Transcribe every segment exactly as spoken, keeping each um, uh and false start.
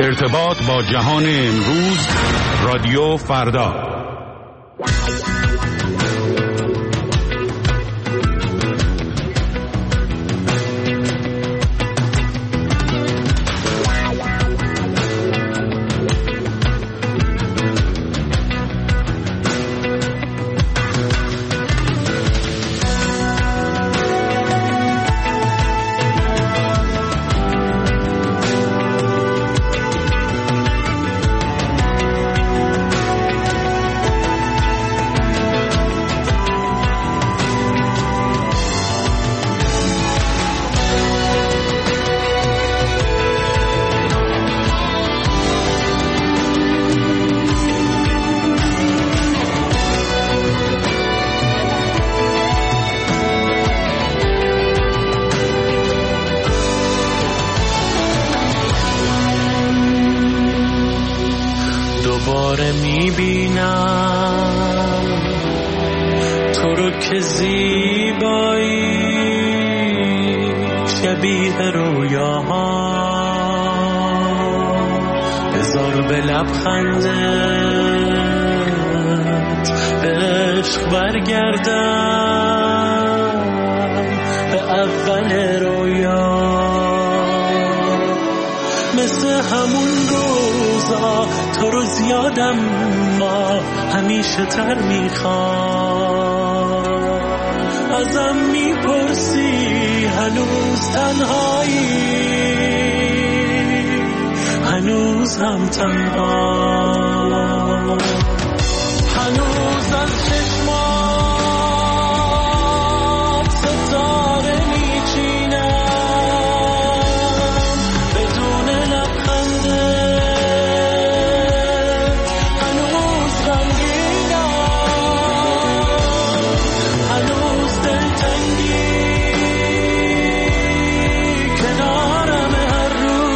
ارتباط با جهان امروز، رادیو فردا. دوباره میبینم تو رو که زیبایی شبیه رویاها، بذار به لبخندت به عشق برگردم به اول رویا، مثل همون روزا تو رو زیادم ما همیشه تر میخوام، ازم میپرسی هنوز تنهایی، هنوز هم تنها، هنوز از چشمات ستاره میچینم بدون لبخندت، هنوز غمگینم، هنوز دلتنگی کنارم هر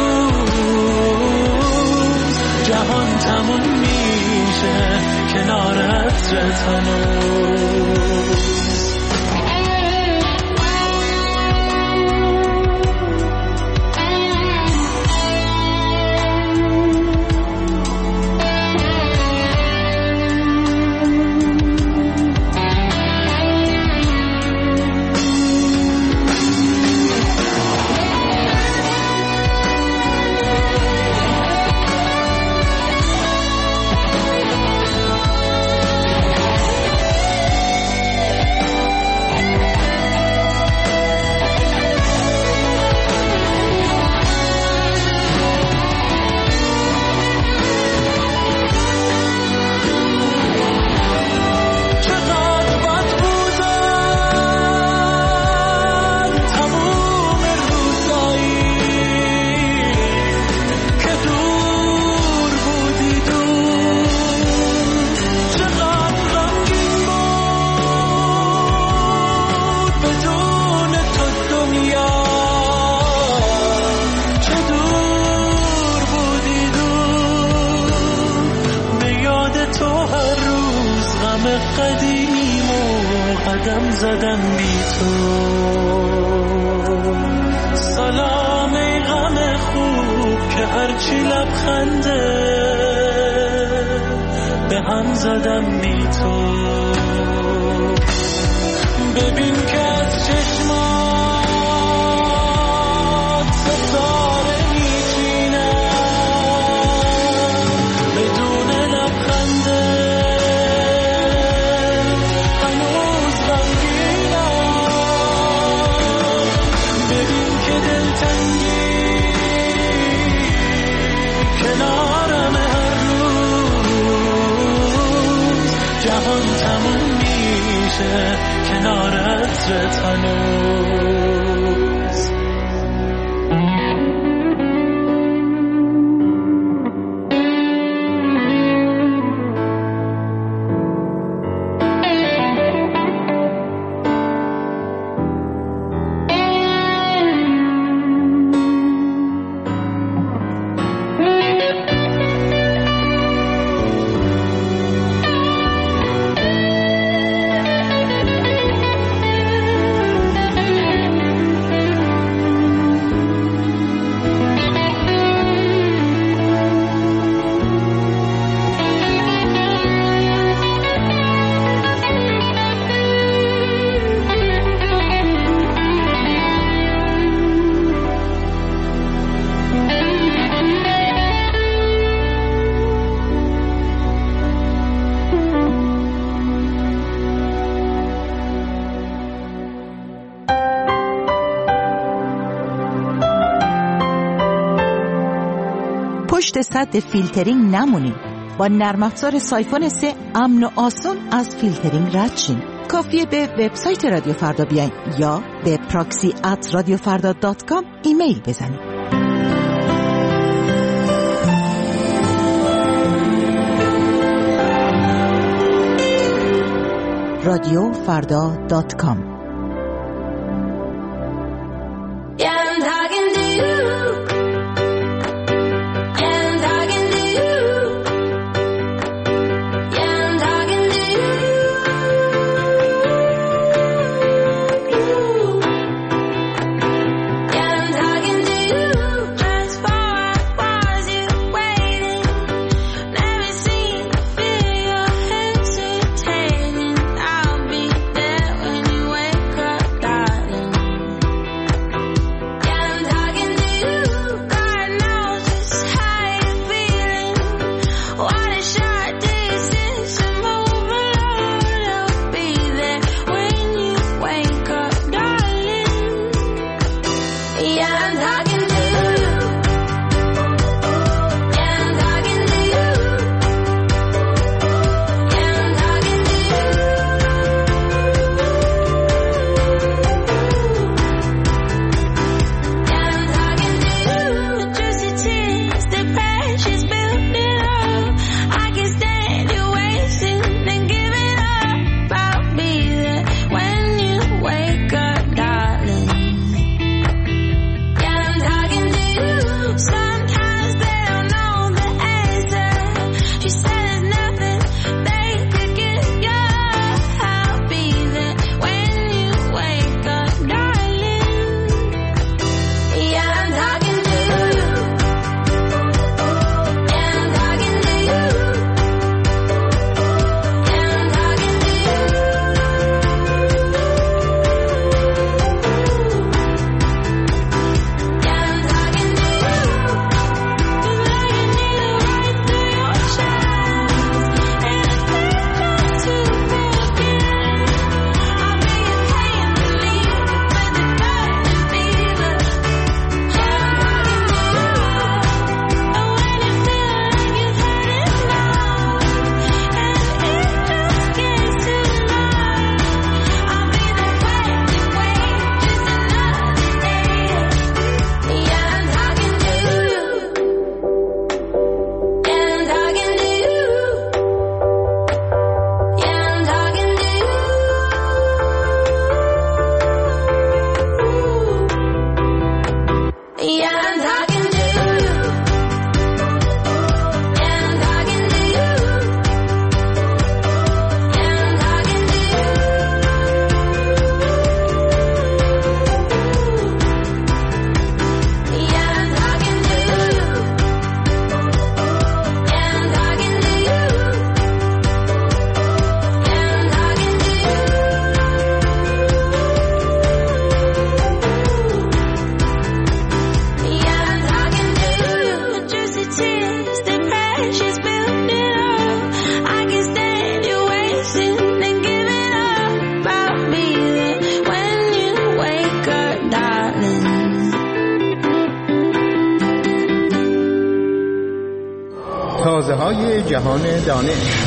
روز، جهان تموم میشه کنار عطرت هنوز. قدیمیمو قدم زدم بی تو، سلام ای غم خوب که هرچی لبخنده به هم زدم بی تو، ببین که از چشمات ستاره میچینم بدون لبخنده، کنارم هر روز، جهان تموم میشه کنار عطرت هنوز. پشت سد فیلترینگ نمونین. با نرم افزار سایفون سه امن و آسان از فیلترینگ رد شین. کافیه به وبسایت رادیو فردا بیاین یا به پراکسی ات رادیو فردا دات کام ایمیل بزنید. رادیو فردا دات کام. تازه‌های جهان دانش.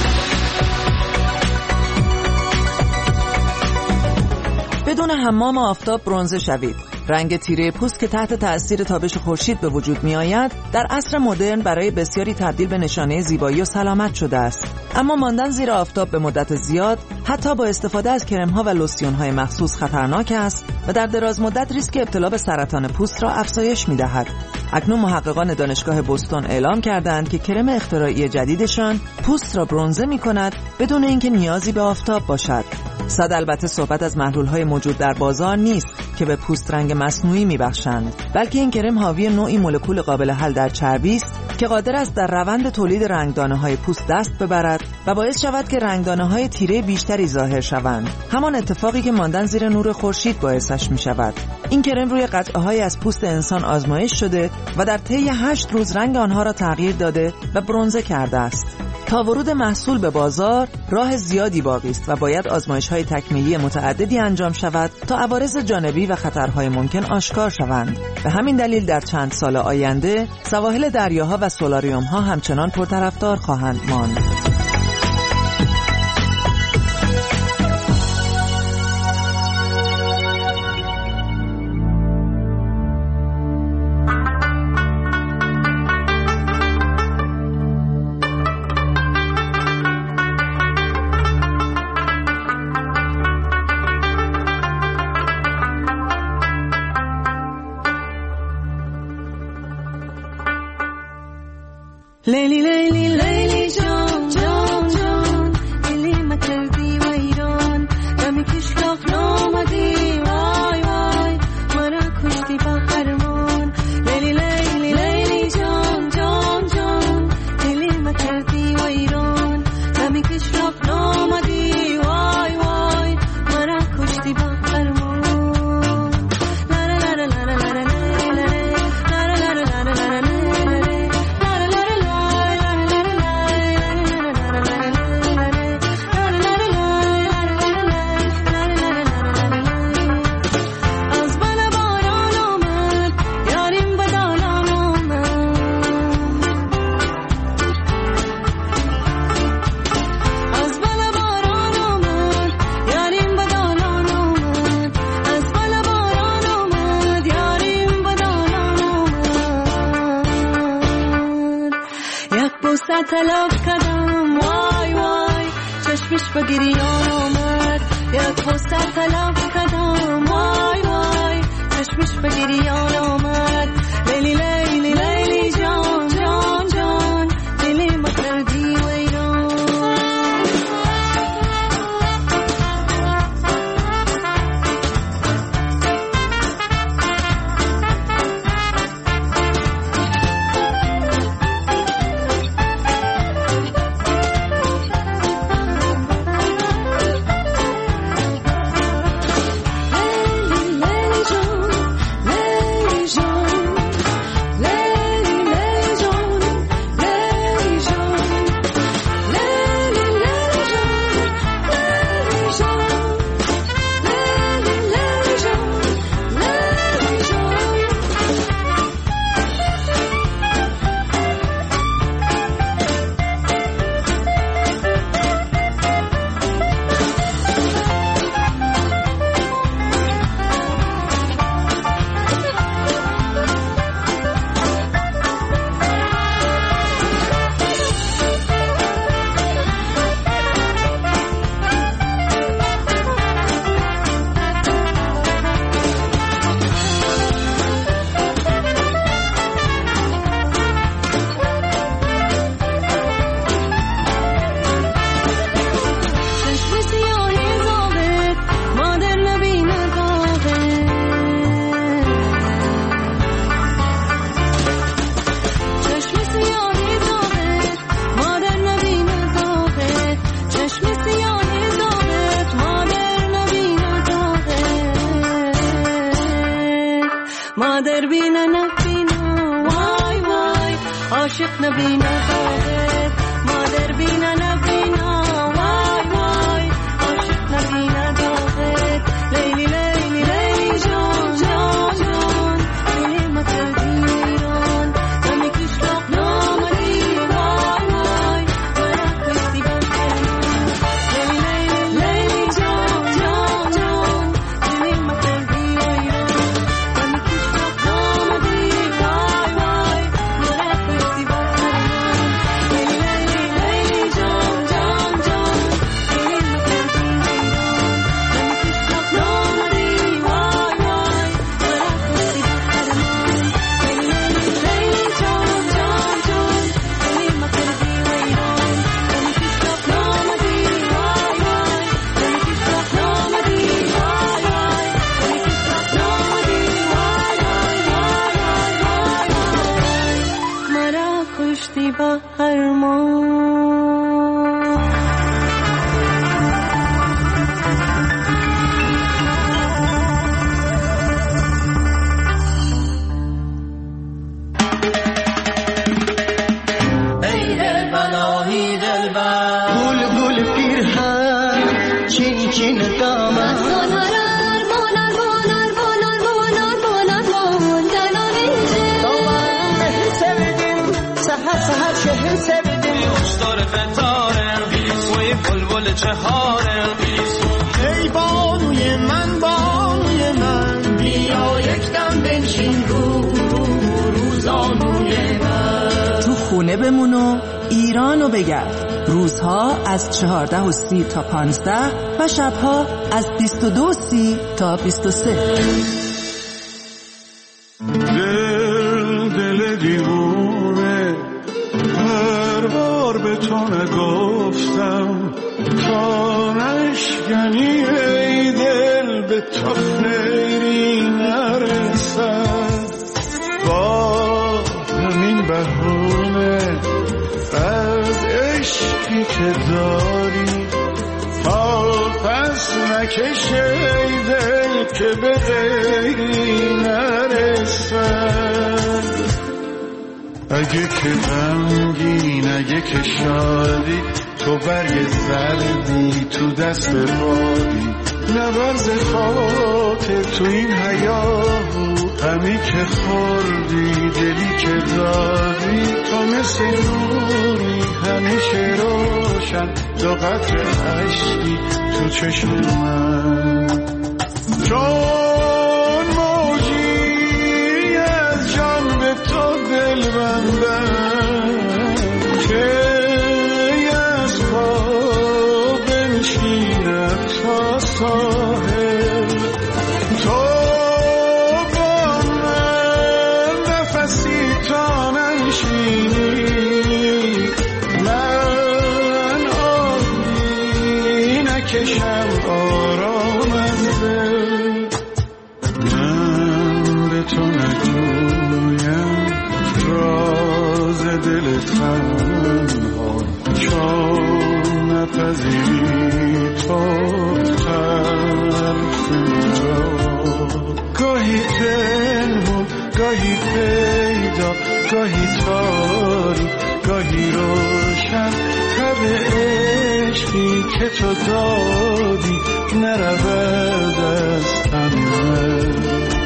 بدون حمام آفتاب برنزه شوید. رنگ تیره پوست که تحت تأثیر تابش خورشید به وجود می آید در عصر مدرن برای بسیاری تبدیل به نشانه زیبایی و سلامت شده است. اما ماندن زیر آفتاب به مدت زیاد حتی با استفاده از کرم‌ها و لوسیون‌های مخصوص خطرناک است و در دراز مدت ریسک ابتلا به سرطان پوست را افزایش می‌دهد. اکنون محققان دانشگاه بوستون اعلام کردند که کرم اختراعی جدیدشان پوست را برنزه می‌کند بدون اینکه نیازی به آفتاب باشد. صد البته صحبت از محلول‌های موجود در بازار نیست که به پوست رنگ مصنوعی می‌بخشند، بلکه این کرم حاوی نوعی مولکول قابل حل در چربی است که قادر است در روند تولید رنگدانه‌های پوست دست ببرد و باعث شود که رنگدانه‌های تیره بیشتری ظاهر شوند، همان اتفاقی که ماندن زیر نور خورشید باعثش می‌شود. این کرم روی قطعه‌های از پوست انسان آزمایش شده و در طی هشت روز رنگ آنها را تغییر داده و برنزه کرده است. تا ورود محصول به بازار راه زیادی باقی است و باید آزمایش‌های تکمیلی متعددی انجام شود تا عوارض جانبی و خطرهای ممکن آشکار شوند. به همین دلیل در چند سال آینده سواحل دریاها و سولاریوم‌ها همچنان پرطرفدار خواهند ماند. لیلی لیلی لیلی جان جان جان دلی ما کردی ویران دمی کشلاق نامدی وای وای مرا کشتی با خرمان لیلی لیلی لیلی جان جان جان دلی ما کردی ویران دمی کشلاق نامدی وای وای مرا کشتی با خرمان تلف کردم وای وای چشمش به گریان آمد یک بوسه تلف کردم وای وای چشمش به گریان آمد لیلی لیلی لیلی جان جان جان دلی ما کردی ویران مادر بینا نبینا وای وای عاشق نبینا داغت مادر بینا نبینا وای وای عاشق نبینا داغت لیلی لیلی لیلی جان جان جان دلی ما کردی ویران دمی کشلاق نامدی وای وای مرا کشتی با خرمان لیلی لیلی لیلی جان جان جان دلی ما کردی ویران دمی کشلاق نامدی وای وای مرا کشتی با خرمان لیلی لیلی لیلی جان جان جان دلی ما کردی ویران دمی کشلاق نامدی وای وای مرا کشتی با خرمان لیلی لیلی لیلی جان جان جان دلی ما کردی ویران دمی کشلاق نامدی وای وای دمی کشلاق نامدی وای وای دمی کشلاق نامدی وای وای وای وای مرا کشتی با خرمان ای بلایی دل چهار قیسون. ای بانوی من بانوی من بیا یک دم بنشین رو رو روزانوی من. تو خونه بمون و ایرانو بگرد. روزها از چهارده و سی تا پانزده و شبها از بیست و دو و سی تا بیست و سه. دل دل دیوونه هر بار به تو نگفتم تا نشکنی ای دل به تو خیری نرسد. با همین بهونه از عشقی که داری تا پس نکشه ای دل که به غیری نرسد. اگه که غمگین اگه که شادی تو برگ زردی تو دست بادی نبرز خاطر تو این حیاهو همی که خوردی دلی که دادی تو مثل نوری همیشه روشن دو قطر عشقی تو چشم من. چون موجی از جان به تو دل بندم که از پا بنشینم تا ساحل تو با من نفسی تا ننشینی من آبی نکشم آرام از دل. من به تو نجویم راز دل تنها چون نپذیری تو طرف مرا. گاهی پنهون گاهی پیدا گاهی تاری گاهی روشن تب عشقی که تو دادی نرود از تن من.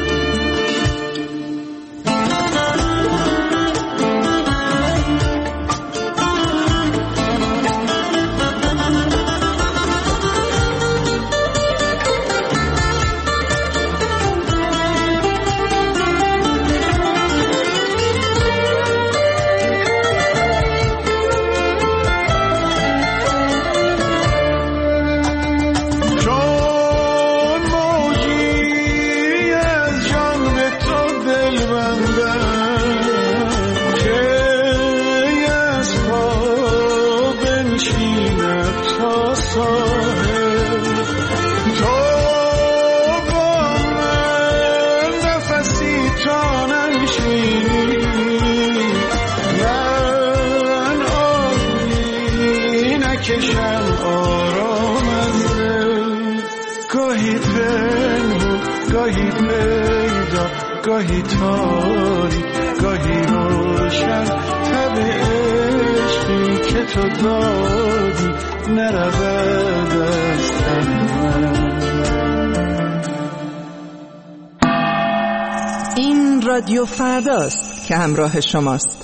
گاهی تاری گاهی روشن تب عشقی که تو دادی نرود از تن من. این رادیو فرداست که همراه شماست.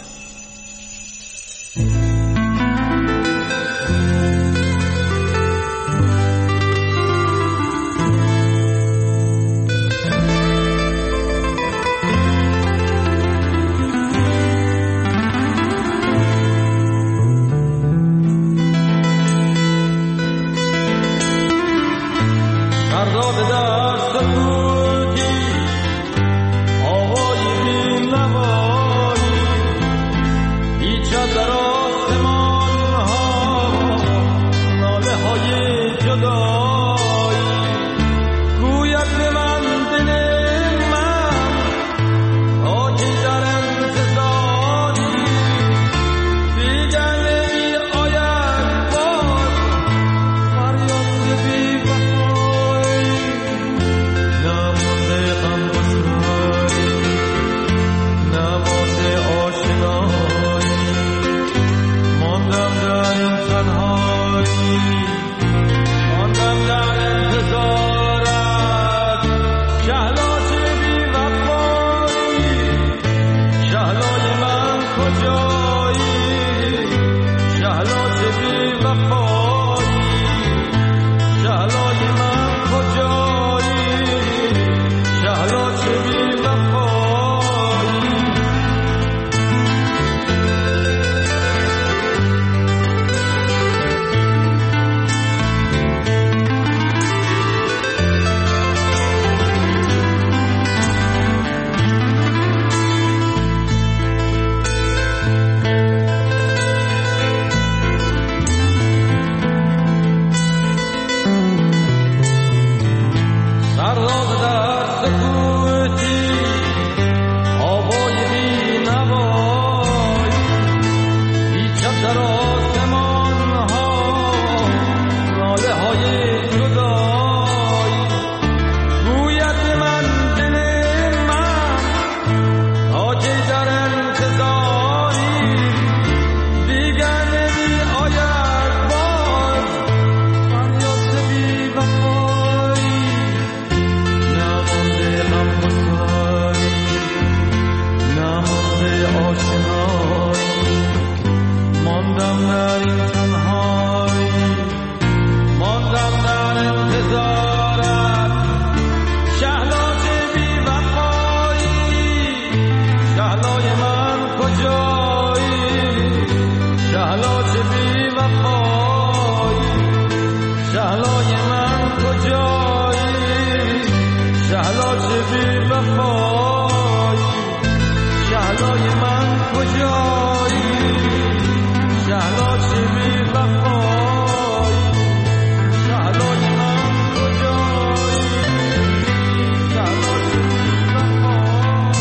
کجایی شهلا چه بی وفایی شهلا جونم کجایی شهلا چه بی وفایی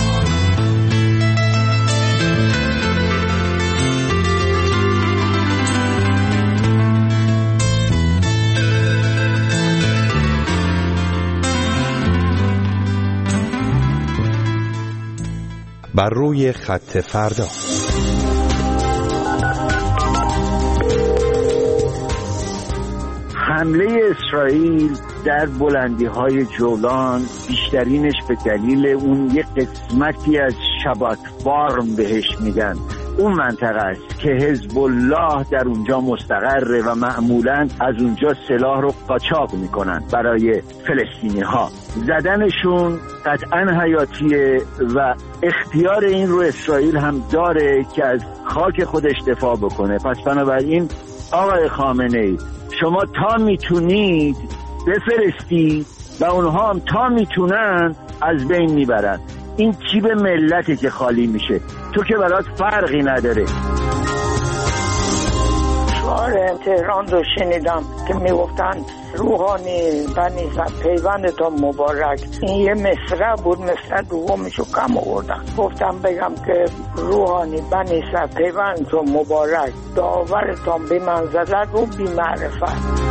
بر روی خط فردا. حمله اسرائیل در بلندی‌های جولان بیشترینش به دلیل اون یه قسمتی از شبات فارم بهش میگن، اون منطقه است که حزب الله در اونجا مستقره و معمولاً از اونجا سلاح رو قاچاق میکنن برای فلسطینی ها. زدنشون قطعاً حیاتیه و اختیار این رو اسرائیل هم داره که از خاک خودش دفاع بکنه. پس بنابراین آقای خامنه‌ای شما تا میتونید بفرستید و اونها هم تا میتونن از بین میبرن. این جیب ملته که خالی میشه، تو که برات فرقی نداره. شعار تهران رو شنیدم که میگفتن روحانی بنی پیوند تا مبارک. این یه مصرع بود، مصرع دومشو کم آوردن. گفتم بگم که روحانی بنی پیوند تا مبارک، داورتان بی منزلت و بی معرفت.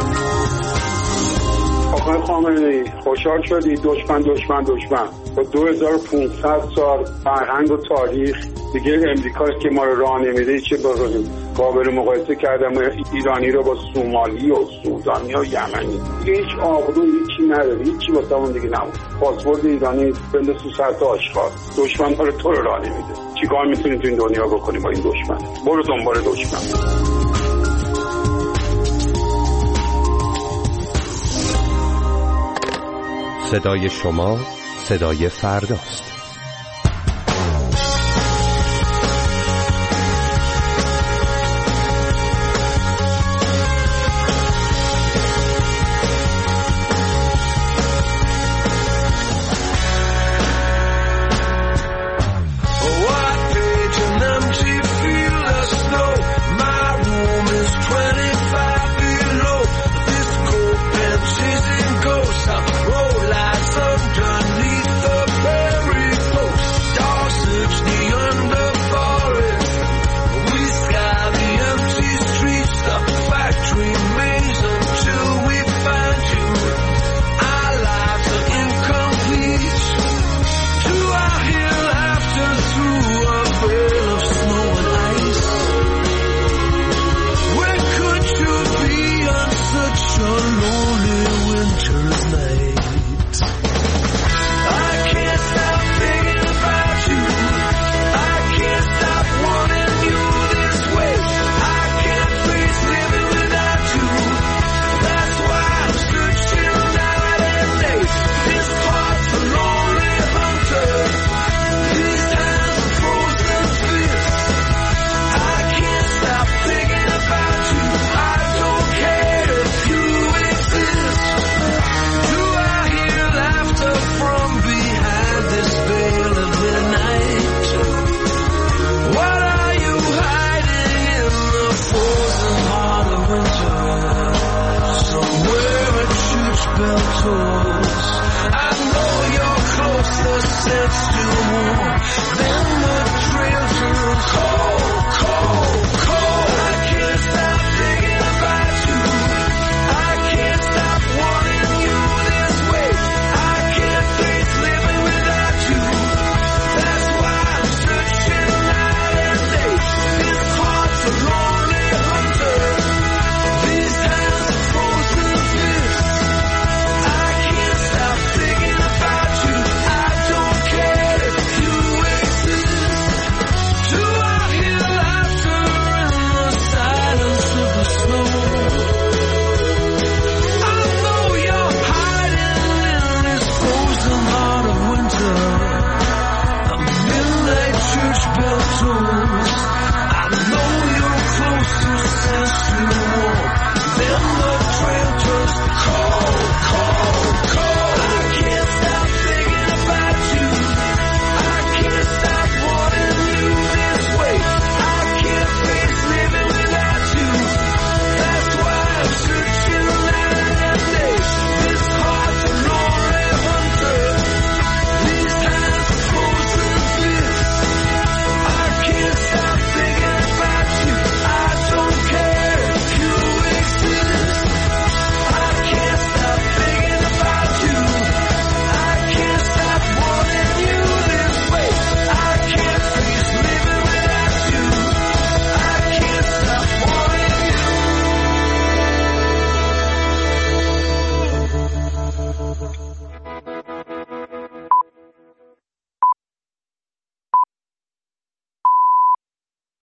آقای خامنه‌ای خوشحال شدی دشمن دشمن دشمن با دو هزار و پانصد سال فرهنگ و تاریخ دیگه امریکا که ما رو راه نمیده چه بکنیم. قابل مقایسه کردم ایرانی رو با سومالی و سودانی و یمنی، دیگه هیچ آبرو هیچی نداره، هیچی واسه اون دیگه نمون. پاسپورت ایرانی بنده تو سر آشغال، دشمن ها رو تو رو راه نمیده. چیکار میتونی تو این دنیا بکنی با این دشمن؟ برو دنبال دشمن. صدای شما صدای فرداست.